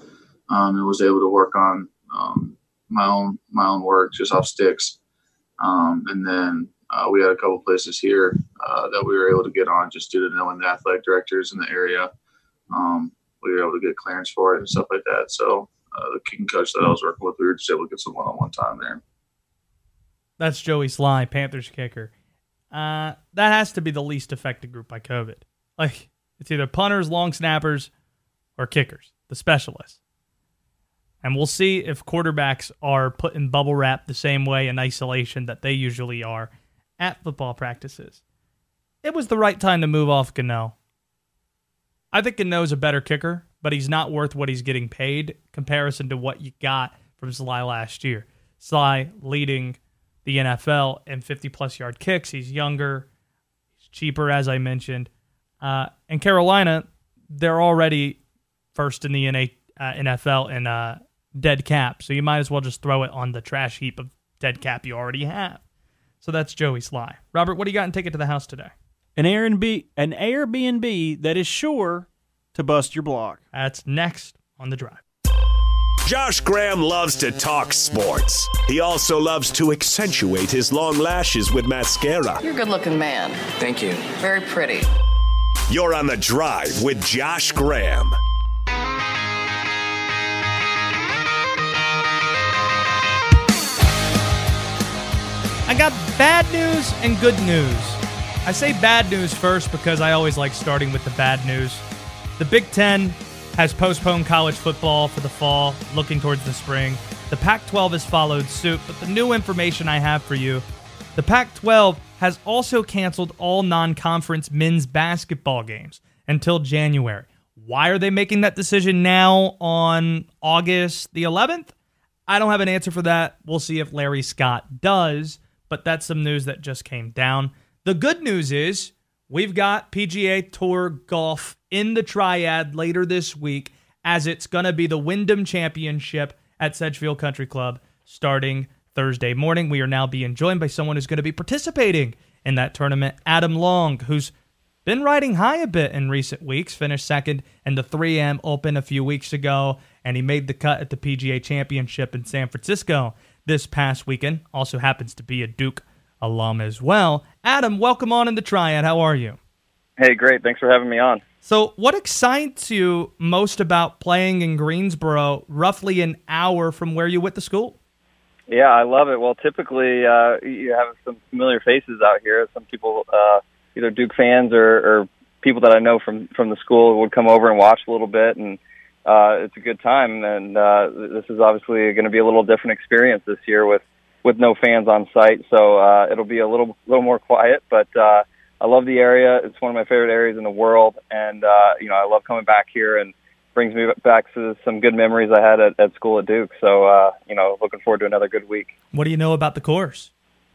and was able to work on my own work just off sticks. And then we had a couple places here that we were able to get on just due to knowing the athletic directors in the area. We were able to get clearance for it and stuff like that. So the kicking coach that I was working with, we were just able to get some one-on-one time there. That's Joey Sly, Panthers kicker. That has to be the least affected group by COVID. Like, it's either punters, long snappers, or kickers, the specialists. And we'll see if quarterbacks are put in bubble wrap the same way in isolation that they usually are at football practices. It was the right time to move off Gano. I think Gano's a better kicker, but he's not worth what he's getting paid in comparison to what you got from Sly last year. Sly leading the NFL in 50-plus yard kicks. He's younger. He's cheaper, as I mentioned. And Carolina, they're already first in the NFL in dead cap, so you might as well just throw it on the trash heap of dead cap you already have. So that's Joey Sly. Robert, what do you got in Take It to the House today? An Airbnb that is sure to bust your block. That's next on The Drive. Josh Graham loves to talk sports. He also loves to accentuate his long lashes with mascara. You're a good-looking man. Thank you. Very pretty. You're on The Drive with Josh Graham. I got bad news and good news. I say bad news first because I always like starting with the bad news. The Big Ten has postponed college football for the fall, looking towards the spring. The Pac-12 has followed suit, but the new information I have for you, the Pac-12 has also canceled all non-conference men's basketball games until January. Why are they making that decision now on August the 11th? I don't have an answer for that. We'll see if Larry Scott does, but that's some news that just came down. The good news is we've got PGA Tour golf in the Triad later this week, as it's going to be the Wyndham Championship at Sedgefield Country Club starting Thursday morning. We are now being joined by someone who's going to be participating in that tournament, Adam Long, who's been riding high a bit in recent weeks, finished second in the 3M Open a few weeks ago, and he made the cut at the PGA Championship in San Francisco this past weekend. Also happens to be a Duke alum as well. Adam, welcome on in the Triad. How are you? Hey, great. Thanks for having me on. So what excites you most about playing in Greensboro, roughly an hour from where you went to school? Yeah, I love it. Well, typically you have some familiar faces out here. Some people, either Duke fans or people that I know from the school would come over and watch a little bit, and it's a good time. And this is obviously going to be a little different experience this year with no fans on site, so it'll be a little more quiet, but I love the area. It's one of my favorite areas in the world, and I love coming back here, and brings me back to some good memories I had at school at Duke. So looking forward to another good week. What do you know about the course?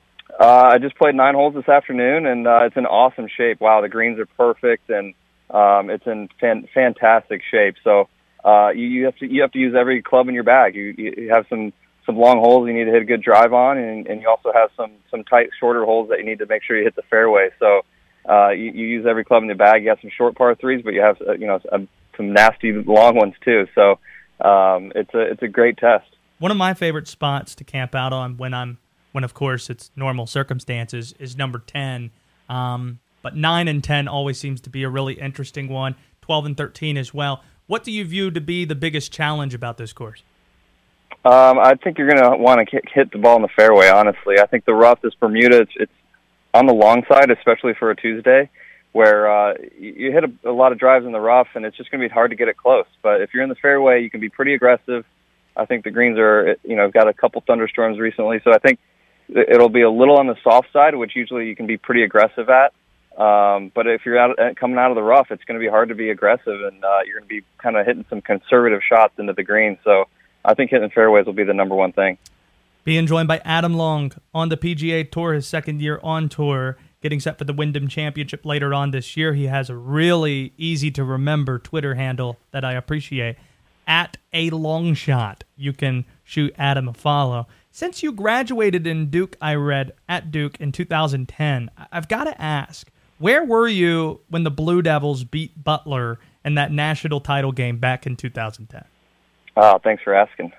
I just played 9 holes this afternoon, and it's in awesome shape. Wow, the greens are perfect, and it's in fantastic shape. So you have to use every club in your bag. You have some long holes you need to hit a good drive on, and you also have some tight, shorter holes that you need to make sure you hit the fairway. So you use every club in the bag. You have some short par threes, but you have some nasty long ones too. So it's a great test. One of my favorite spots to camp out on when of course it's normal circumstances is number 10. But 9 and 10 always seems to be a really interesting one. 12 and 13 as well. What do you view to be the biggest challenge about this course? I think you're going to want to hit the ball in the fairway, honestly. I think the rough, this Bermuda, it's on the long side, especially for a Tuesday, where you hit a lot of drives in the rough, and it's just going to be hard to get it close. But if you're in the fairway, you can be pretty aggressive. I think the greens are, got a couple thunderstorms recently, so I think it'll be a little on the soft side, which usually you can be pretty aggressive at. But if you're coming out of the rough, it's going to be hard to be aggressive, and you're going to be kind of hitting some conservative shots into the green. So I think hitting fairways will be the number one thing. Being joined by Adam Long on the PGA Tour, his second year on tour, getting set for the Wyndham Championship later on this year. He has a really easy-to-remember Twitter handle that I appreciate, @alongshot. You can shoot Adam a follow. Since you graduated in Duke, I read, at Duke in 2010, I've got to ask, where were you when the Blue Devils beat Butler in that national title game back in 2010? Oh, thanks for asking.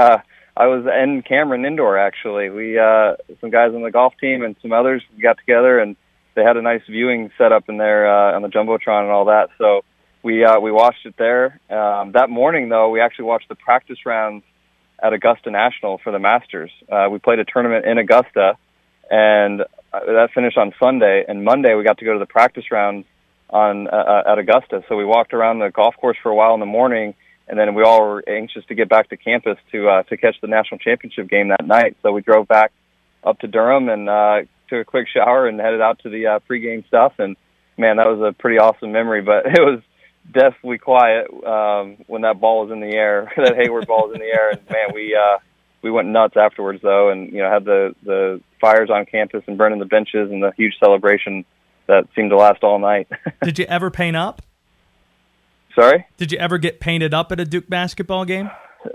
I was in Cameron Indoor, actually. Some guys on the golf team and some others got together, and they had a nice viewing set up in there on the Jumbotron and all that. So we watched it there. That morning, though, we actually watched the practice rounds at Augusta National for the Masters. We played a tournament in Augusta, and that finished on Sunday. And Monday, we got to go to the practice rounds at Augusta. So we walked around the golf course for a while in the morning, and then we all were anxious to get back to campus to catch the national championship game that night. So we drove back up to Durham and took a quick shower and headed out to the pregame stuff. And man, that was a pretty awesome memory. But it was deathly quiet when that ball was in the air, that Hayward ball was in the air. And man, we went nuts afterwards though, and had the fires on campus and burning the benches and the huge celebration that seemed to last all night. Did you ever paint up? Sorry? Did you ever get painted up at a Duke basketball game?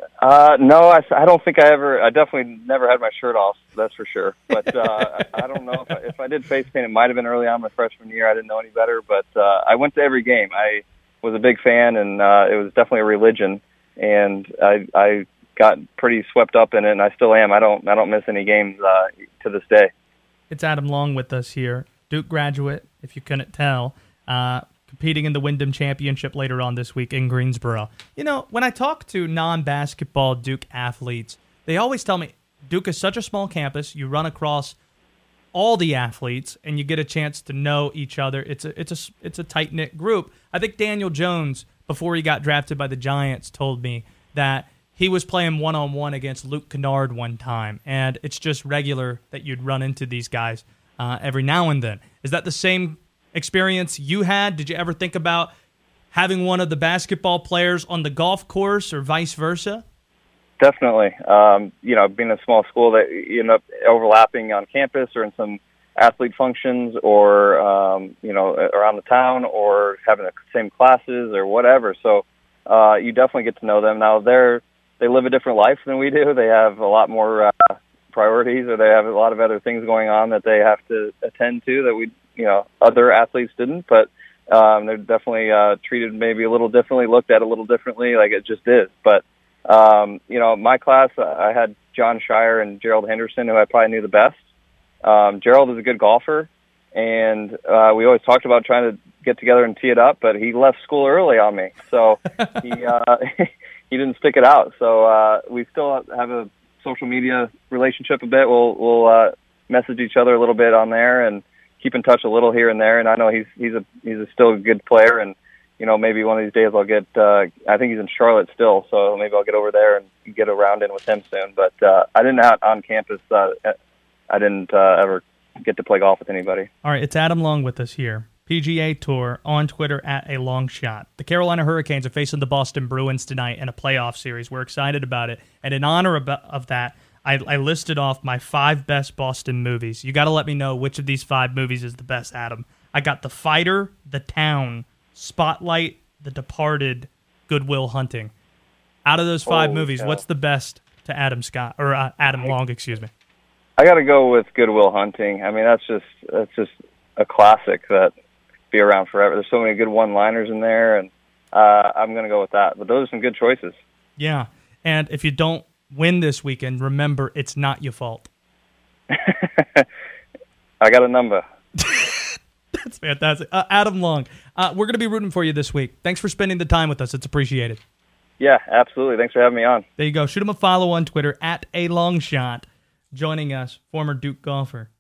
No, I don't think I definitely never had my shirt off, that's for sure. But I don't know if I did face paint. It might have been early on my freshman year. I didn't know any better, but I went to every game. I was a big fan, and it was definitely a religion, and I got pretty swept up in it, and I still am. I don't miss any games to this day. It's Adam Long with us here, Duke graduate, if you couldn't tell. Competing in the Wyndham Championship later on this week in Greensboro. When I talk to non-basketball Duke athletes, they always tell me Duke is such a small campus. You run across all the athletes, and you get a chance to know each other. It's a tight-knit group. I think Daniel Jones, before he got drafted by the Giants, told me that he was playing one-on-one against Luke Kennard one time, and it's just regular that you'd run into these guys every now and then. Is that the same experience you had? Did you ever think about having one of the basketball players on the golf course or vice versa? Definitely. Being a small school, that you end up overlapping on campus or in some athlete functions or, around the town or having the same classes or whatever. So you definitely get to know them. Now, they live a different life than we do. They have a lot more priorities, or they have a lot of other things going on that they have to attend to that other athletes didn't, but they're definitely treated maybe a little differently, looked at a little differently, like it just is. But, my class, I had John Shire and Gerald Henderson, who I probably knew the best. Gerald is a good golfer, and we always talked about trying to get together and tee it up, but he left school early on me, so he didn't stick it out. So we still have a social media relationship a bit. We'll message each other a little bit on there and keep in touch a little here and there. And I know he's still a good player, and maybe one of these days I'll get. I think he's in Charlotte still, so maybe I'll get over there and get a round in with him soon. But I didn't out on campus. I didn't ever get to play golf with anybody. All right, it's Adam Long with us here. PGA Tour on Twitter at A Long Shot. The Carolina Hurricanes are facing the Boston Bruins tonight in a playoff series. We're excited about it. And in honor of that, I listed off my 5 best Boston movies. You got to let me know which of these 5 movies is the best, Adam. I got The Fighter, The Town, Spotlight, The Departed, Good Will Hunting. Out of those 5 movies, what's the best to Adam Scott or Adam Long? Excuse me. I got to go with Good Will Hunting. I mean, that's just a classic that be around forever. There's so many good one-liners in there, and I'm going to go with that. But those are some good choices. Yeah, and if you don't win this weekend, remember, it's not your fault. I got a number. That's fantastic. Adam Long, we're going to be rooting for you this week. Thanks for spending the time with us. It's appreciated. Yeah, absolutely. Thanks for having me on. There you go. Shoot him a follow on Twitter at A Long Shot. Joining us, former Duke golfer.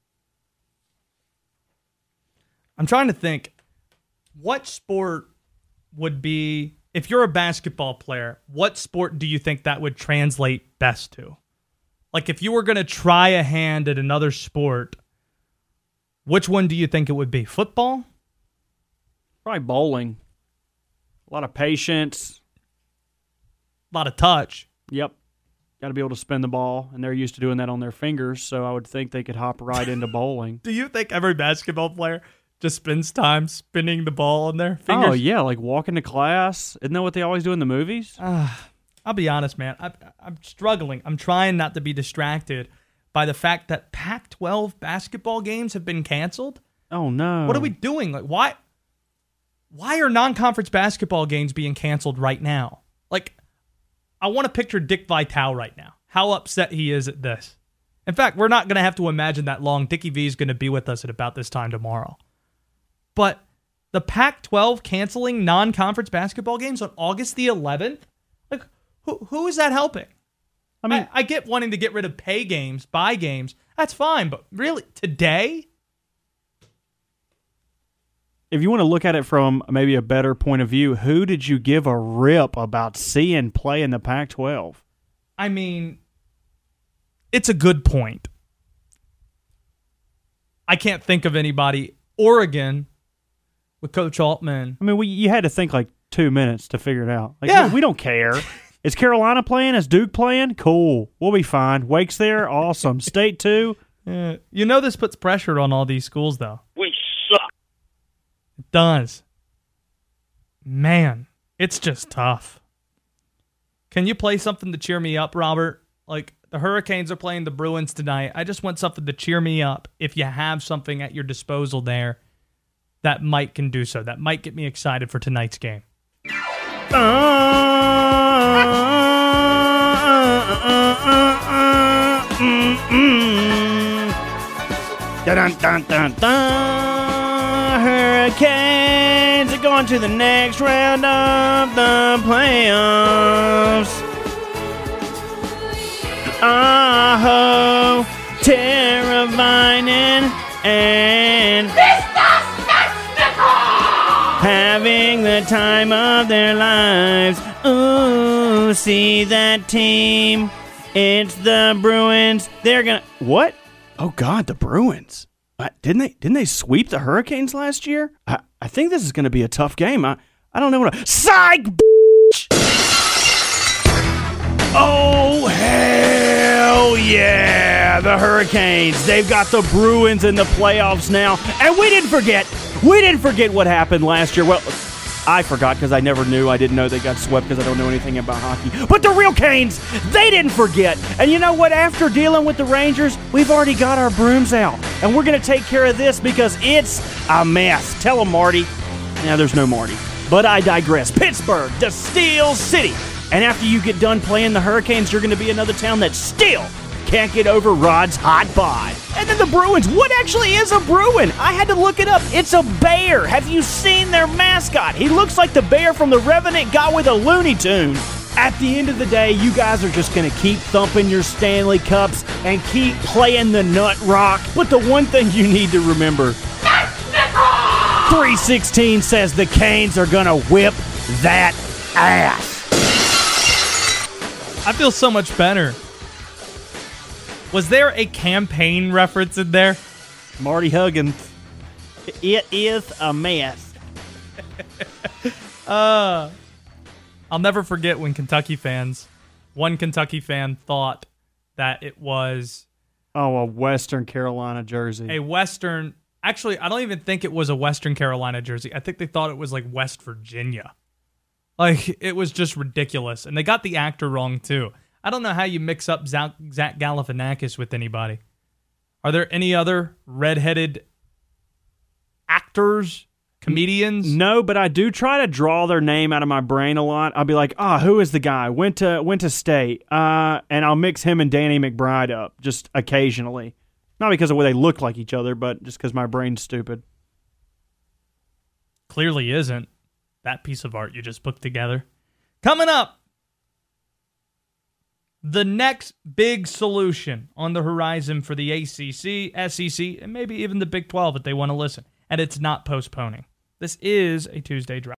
I'm trying to think, what sport would be, if you're a basketball player, what sport do you think that would translate best to? Like, if you were going to try a hand at another sport, which one do you think it would be? Football? Probably bowling. A lot of patience. A lot of touch. Yep. Got to be able to spin the ball, and they're used to doing that on their fingers, so I would think they could hop right into bowling. Do you think every basketball player just spends time spinning the ball on their fingers? Oh, yeah, like walking to class. Isn't that what they always do in the movies? I'll be honest, man. I'm struggling. I'm trying not to be distracted by the fact that Pac-12 basketball games have been canceled. Oh, no. What are we doing? Like, why are non-conference basketball games being canceled right now? Like, I want to picture Dick Vitale right now. How upset he is at this. In fact, we're not going to have to imagine that long. Dickie V is going to be with us at about this time tomorrow. But the Pac-12 canceling non-conference basketball games on August the 11th? Like, who is that helping? I mean, I get wanting to get rid of pay games, buy games. That's fine, but really, today? If you want to look at it from maybe a better point of view, who did you give a rip about seeing play in the Pac-12? I mean, it's a good point. I can't think of anybody. Oregon, with Coach Altman. I mean, you had to think like 2 minutes to figure it out. Like, yeah. We don't care. Is Carolina playing? Is Duke playing? Cool. We'll be fine. Wake's there? Awesome. State too? Yeah. You know this puts pressure on all these schools, though. We suck. It does. Man, it's just tough. Can you play something to cheer me up, Robert? Like, the Hurricanes are playing the Bruins tonight. I just want something to cheer me up. If you have something at your disposal there, that might can do so. That might get me excited for tonight's game. Hurricanes are going to the next round of the playoffs. Aho, Teravainen and having the time of their lives. Ooh, see that team. It's the Bruins. They're gonna... What? Oh, God, the Bruins. Didn't they sweep the Hurricanes last year? I think this is going to be a tough game. I don't know what to... Psych, bitch! Oh, hell yeah! The Hurricanes. They've got the Bruins in the playoffs now. And we didn't forget what happened last year. Well, I forgot because I never knew. I didn't know they got swept because I don't know anything about hockey. But the real Canes, they didn't forget. And you know what? After dealing with the Rangers, we've already got our brooms out. And we're going to take care of this because it's a mess. Tell them, Marty. Now, there's no Marty. But I digress. Pittsburgh, the Steel City. And after you get done playing the Hurricanes, you're going to be another town that still can't get over Rod's hot bod. And then the Bruins. What actually is a Bruin? I had to look it up. It's a bear. Have you seen their mascot? He looks like the bear from The Revenant got with a Looney Tune. At the end of the day, you guys are just going to keep thumping your Stanley Cups and keep playing the nut rock. But the one thing you need to remember, 316 says the Canes are going to whip that ass. I feel so much better. Was there a campaign reference in there? Marty Huggins. It is a mess. I'll never forget when one Kentucky fan thought that it was... Oh, a Western Carolina jersey. Actually, I don't even think it was a Western Carolina jersey. I think they thought it was like West Virginia. Like, it was just ridiculous. And they got the actor wrong, too. I don't know how you mix up Zach Galifianakis with anybody. Are there any other redheaded actors, comedians? No, but I do try to draw their name out of my brain a lot. I'll be like, who is the guy? Went to state. And I'll mix him and Danny McBride up just occasionally. Not because of the way they look like each other, but just because my brain's stupid. Clearly isn't. That piece of art you just put together. Coming up, the next big solution on the horizon for the ACC, SEC, and maybe even the Big 12 if they want to listen. And it's not postponing. This is a Tuesday Drive.